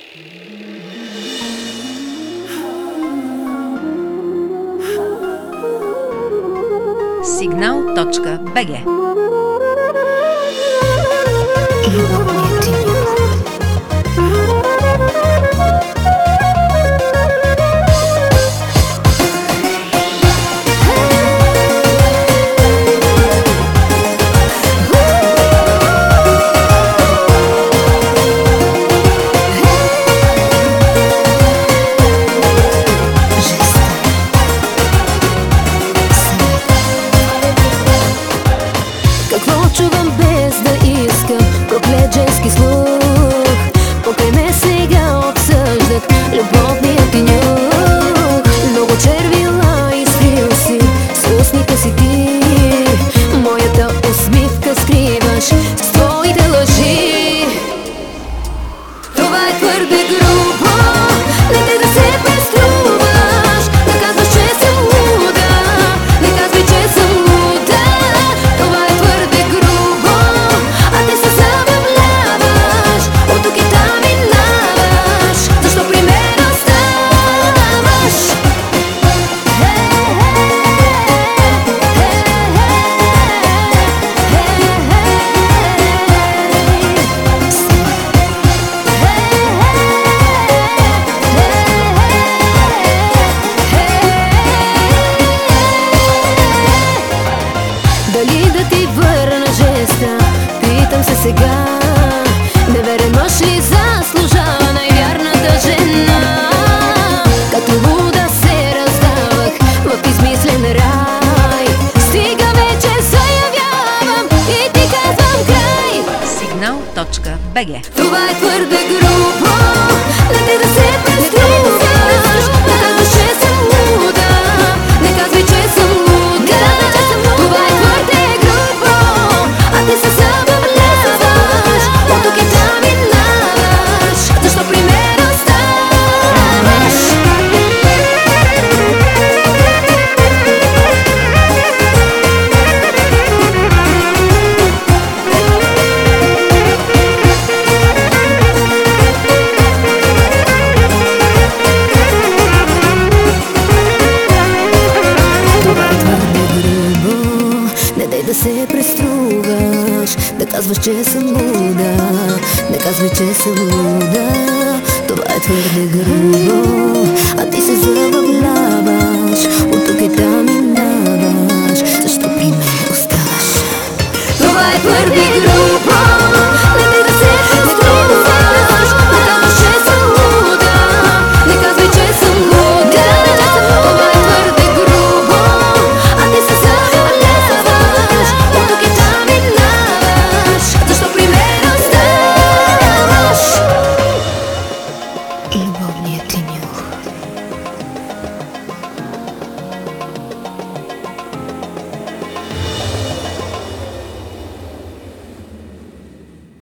Signal.bg. Какво чувам без да искам? Проклет женски слух. Покрай ме сега обсъждат любовния ти нюх. Много червила изкрил си с устните си ти. Моята усмивка скриваш с твоите лъжи. Това е твърде грубо, нека да се преструваш. Да казваш, че съм луда, не казвай, че съм луда. Това е твърде грубо, а ти се забавляваш. От тук и там минаваш, защо при мен оставаш? Дали да ти върна жеста? Питам се сега. Неверен мъж ли заслужава най-вярната жена? Като луда се раздавах в измислен рай. Стига вече заявявам и ти казвам край. Signal.bg. Това е твърде грубо, нека да се преструваш. Да казваш, че съм луда, не казвай, че съм луда. Това е твърде грубо, а ти се забавляваш. От тук и там минаваш, защо при мен оставаш? Това е твърде грубо, не дай да се преструваш. Да казваш, че съм луда, не казвай, че съм луда. Това е твърде грубо, а ти се забавляваш. От тук и там минаваш, защо при мен оставаш? Това е твърде грубо,